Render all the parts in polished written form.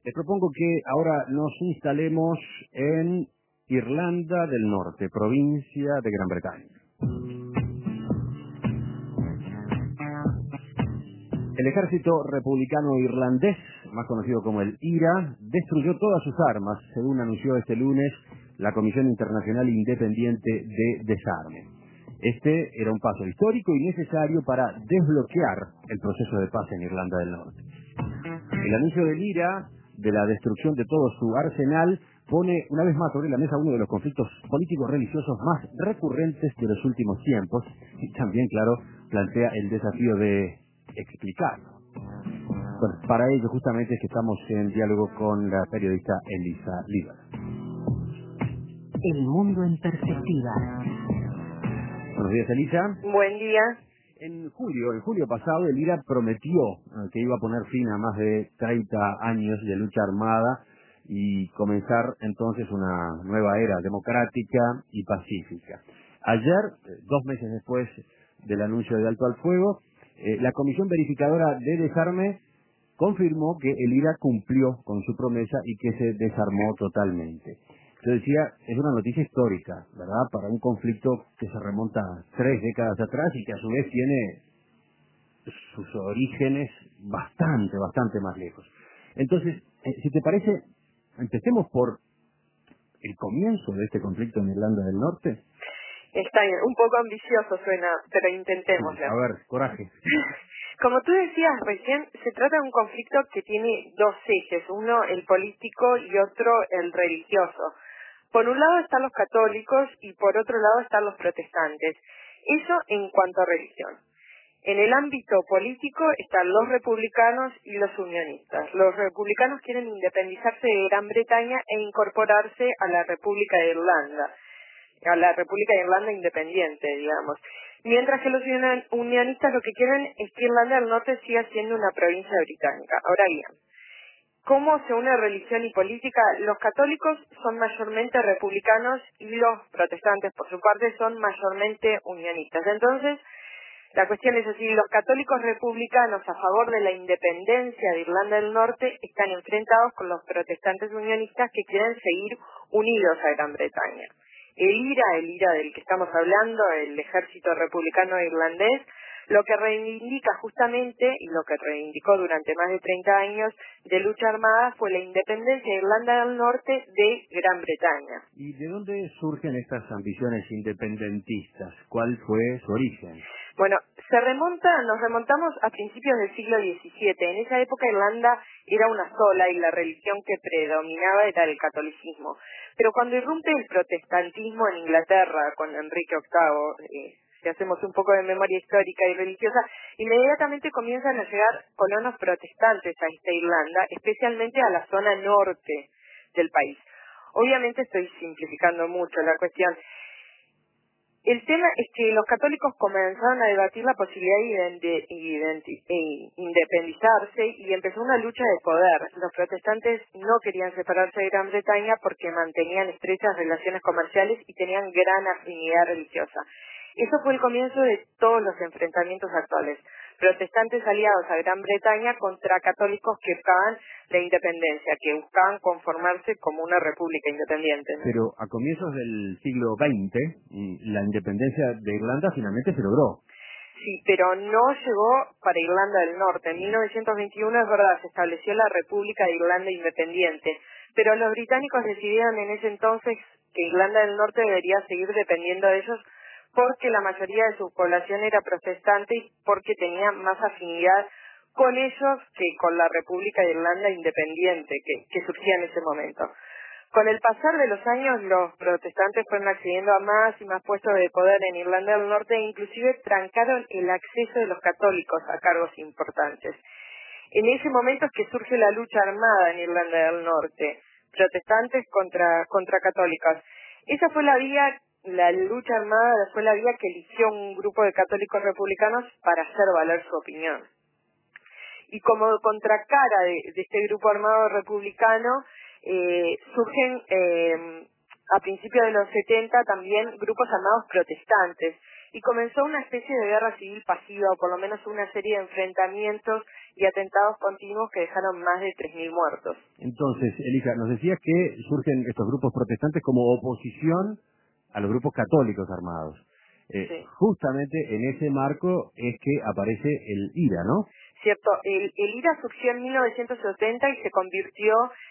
Les propongo que ahora nos instalemos en Irlanda del Norte, provincia de Gran Bretaña. El ejército republicano irlandés, más conocido como el IRA, destruyó todas sus armas, según anunció este lunes la Comisión Internacional Independiente de Desarme. Este era un paso histórico y necesario para desbloquear el proceso de paz en Irlanda del Norte. El anuncio del IRA de la destrucción de todo su arsenal pone una vez más sobre la mesa uno de los conflictos políticos religiosos más recurrentes de los últimos tiempos y también, claro, plantea el desafío de explicarlo. Bueno, para ello justamente es que estamos en diálogo con la periodista Elisa Líbar. El mundo en perspectiva. Buenos días, Elisa. Buen día. En julio pasado, el IRA prometió que iba a poner fin a más de 30 años de lucha armada y comenzar entonces una nueva era democrática y pacífica. Ayer, 2 meses después del anuncio de alto al fuego, la Comisión Verificadora de Desarme confirmó que el IRA cumplió con su promesa y que se desarmó totalmente. Yo decía, es una noticia histórica, ¿verdad?, para un conflicto que se remonta 3 décadas atrás y que a su vez tiene sus orígenes bastante más lejos. Entonces, si te parece, empecemos por el comienzo de este conflicto en Irlanda del Norte. Está bien, un poco ambicioso suena, pero intentémoslo. A ver, coraje. Como tú decías recién, se trata de un conflicto que tiene 2 ejes, uno el político y otro el religioso. Por un lado están los católicos y por otro lado están los protestantes. Eso en cuanto a religión. En el ámbito político están los republicanos y los unionistas. Los republicanos quieren independizarse de Gran Bretaña e incorporarse a la República de Irlanda, independiente, digamos. Mientras que los unionistas lo que quieren es que Irlanda del Norte siga siendo una provincia británica. Ahora bien, ¿cómo se une religión y política? Los católicos son mayormente republicanos y los protestantes, por su parte, son mayormente unionistas. Entonces, la cuestión es así, los católicos republicanos a favor de la independencia de Irlanda del Norte están enfrentados con los protestantes unionistas que quieren seguir unidos a Gran Bretaña. El IRA del que estamos hablando, el ejército republicano irlandés, lo que reivindica justamente, y lo que reivindicó durante más de 30 años de lucha armada, fue la independencia de Irlanda del Norte de Gran Bretaña. ¿Y de dónde surgen estas ambiciones independentistas? ¿Cuál fue su origen? Bueno, nos remontamos a principios del siglo XVII. En esa época Irlanda era una sola y la religión que predominaba era el catolicismo. Pero cuando irrumpe el protestantismo en Inglaterra con Enrique VIII, si hacemos un poco de memoria histórica y religiosa, inmediatamente comienzan a llegar colonos protestantes a esta Irlanda, especialmente a la zona norte del país. Obviamente estoy simplificando mucho la cuestión. El tema es que los católicos comenzaron a debatir la posibilidad de independizarse y empezó una lucha de poder. Los protestantes no querían separarse de Gran Bretaña porque mantenían estrechas relaciones comerciales y tenían gran afinidad religiosa. Eso fue el comienzo de todos los enfrentamientos actuales. Protestantes aliados a Gran Bretaña contra católicos que buscaban la independencia, que buscaban conformarse como una república independiente, ¿no? Pero a comienzos del siglo XX, la independencia de Irlanda finalmente se logró. Sí, pero no llegó para Irlanda del Norte. En 1921, es verdad, se estableció la República de Irlanda Independiente, pero los británicos decidieron en ese entonces que Irlanda del Norte debería seguir dependiendo de ellos porque la mayoría de su población era protestante y porque tenía más afinidad con ellos que con la República de Irlanda Independiente que surgía en ese momento. Con el pasar de los años, los protestantes fueron accediendo a más y más puestos de poder en Irlanda del Norte e inclusive trancaron el acceso de los católicos a cargos importantes. En ese momento es que surge la lucha armada en Irlanda del Norte, protestantes contra católicos. Esa fue la lucha armada fue la vía que eligió un grupo de católicos republicanos para hacer valer su opinión. Y como contracara de este grupo armado republicano, surgen a principios de los 70 también grupos armados protestantes y comenzó una especie de guerra civil pasiva, o por lo menos una serie de enfrentamientos y atentados continuos que dejaron más de 3.000 muertos. Entonces, Elisa, nos decías que surgen estos grupos protestantes como oposición a los grupos católicos armados. Sí. Justamente en ese marco es que aparece el IRA, ¿no? Cierto, el IRA surgió en 1970 y se convirtió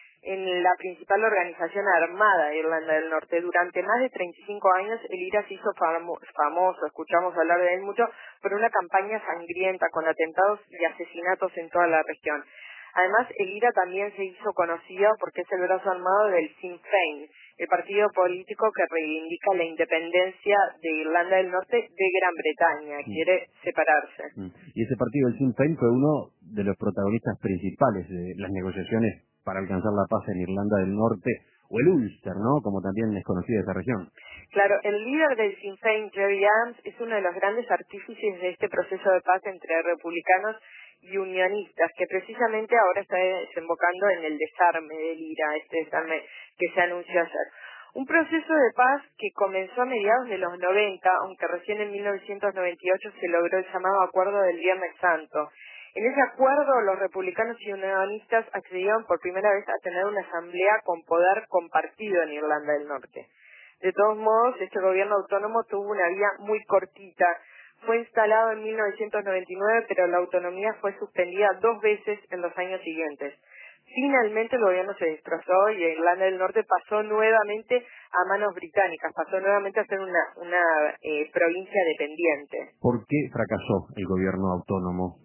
en la principal organización armada de Irlanda del Norte. Durante más de 35 años el IRA se hizo famoso, escuchamos hablar de él mucho, por una campaña sangrienta con atentados y asesinatos en toda la región. Además, el IRA también se hizo conocido porque es el brazo armado del Sinn Féin, el partido político que reivindica la independencia de Irlanda del Norte de Gran Bretaña, quiere separarse. Y ese partido, el Sinn Féin, fue uno de los protagonistas principales de las negociaciones para alcanzar la paz en Irlanda del Norte, o el Ulster, ¿no? Como también es conocida esa región. Claro, el líder del Sinn Féin, Gerry Adams, es uno de los grandes artífices de este proceso de paz entre republicanos y unionistas, que precisamente ahora está desembocando en el desarme del IRA, este desarme que se anunció ayer. Un proceso de paz que comenzó a mediados de los 90, aunque recién en 1998 se logró el llamado Acuerdo del Viernes Santo. En ese acuerdo, los republicanos y unionistas accedieron por primera vez a tener una asamblea con poder compartido en Irlanda del Norte. De todos modos, este gobierno autónomo tuvo una vida muy cortita. Fue instalado en 1999, pero la autonomía fue suspendida 2 veces en los años siguientes. Finalmente el gobierno se destrozó y Irlanda del Norte pasó nuevamente a manos británicas, pasó nuevamente a ser una provincia dependiente. ¿Por qué fracasó el gobierno autónomo?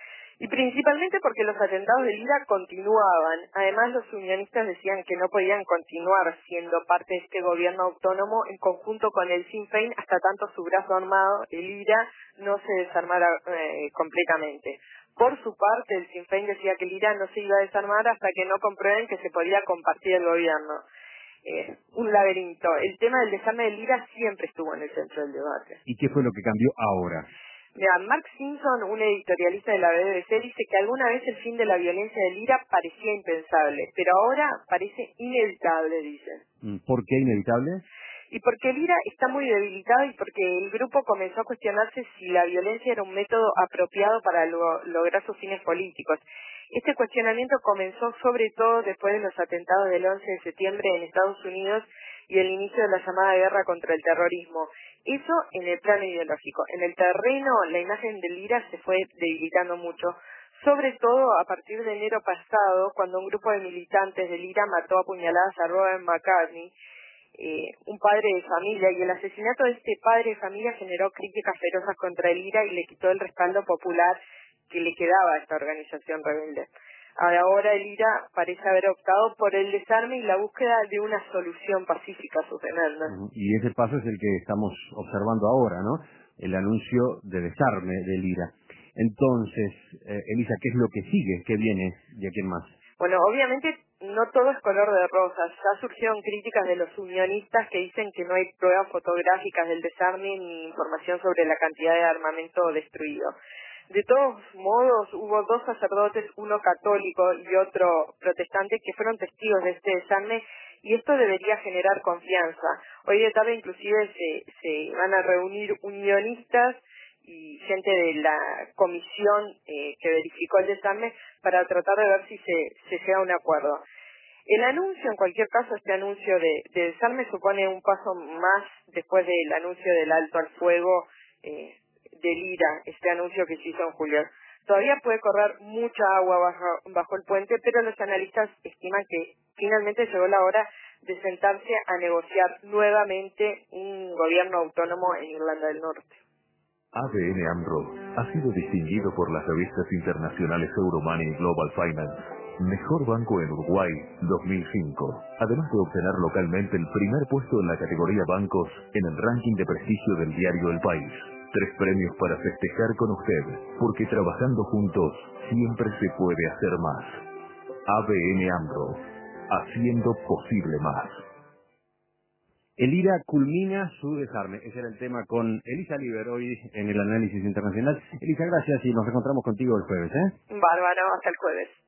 Y principalmente porque los atentados del IRA continuaban. Además, los unionistas decían que no podían continuar siendo parte de este gobierno autónomo en conjunto con el Sinn Féin hasta tanto su brazo armado, el IRA, no se desarmara completamente. Por su parte, el Sinn Féin decía que el IRA no se iba a desarmar hasta que no comprueben que se podía compartir el gobierno. Un laberinto. El tema del desarme del IRA siempre estuvo en el centro del debate. ¿Y qué fue lo que cambió ahora? Mira, Mark Simpson, un editorialista de la BBC, dice que alguna vez el fin de la violencia del IRA parecía impensable, pero ahora parece inevitable, dice. ¿Por qué inevitable? Y porque el IRA está muy debilitado y porque el grupo comenzó a cuestionarse si la violencia era un método apropiado para lograr sus fines políticos. Este cuestionamiento comenzó sobre todo después de los atentados del 11 de septiembre en Estados Unidos y el inicio de la llamada guerra contra el terrorismo. Eso en el plano ideológico. En el terreno, la imagen del IRA se fue debilitando mucho, sobre todo a partir de enero pasado, cuando un grupo de militantes del IRA mató a puñaladas a Robert McCartney, un padre de familia, y el asesinato de este padre de familia generó críticas ferozas contra el IRA y le quitó el respaldo popular que le quedaba a esta organización rebelde. Ahora el IRA parece haber optado por el desarme y la búsqueda de una solución pacífica a sus demandas. Y ese paso es el que estamos observando ahora, ¿no? El anuncio de desarme del IRA. Entonces, Elisa, ¿qué es lo que sigue? ¿Qué viene de aquí en más? Bueno, obviamente no todo es color de rosas. Ya surgieron críticas de los unionistas que dicen que no hay pruebas fotográficas del desarme ni información sobre la cantidad de armamento destruido. De todos modos, hubo 2 sacerdotes, uno católico y otro protestante, que fueron testigos de este desarme, y esto debería generar confianza. Hoy de tarde inclusive se van a reunir unionistas y gente de la comisión que verificó el desarme para tratar de ver si se llega a un acuerdo. El anuncio, en cualquier caso, este anuncio de desarme supone un paso más después del anuncio del alto al fuego del IRA, este anuncio que se hizo en julio. Todavía puede correr mucha agua bajo el puente, pero los analistas estiman que finalmente llegó la hora de sentarse a negociar nuevamente un gobierno autónomo en Irlanda del Norte. ABN AMRO ha sido distinguido por las revistas internacionales Euromoney y Global Finance Mejor Banco en Uruguay 2005, además de obtener localmente el primer puesto en la categoría Bancos en el ranking de prestigio del diario El País. 3 premios para festejar con usted, porque trabajando juntos siempre se puede hacer más. ABN AMRO, haciendo posible más. El IRA culmina su desarme. Ese era el tema con Elisa Liber hoy en el análisis internacional. Elisa, gracias y nos encontramos contigo el jueves, ¿eh? Bárbaro, hasta el jueves.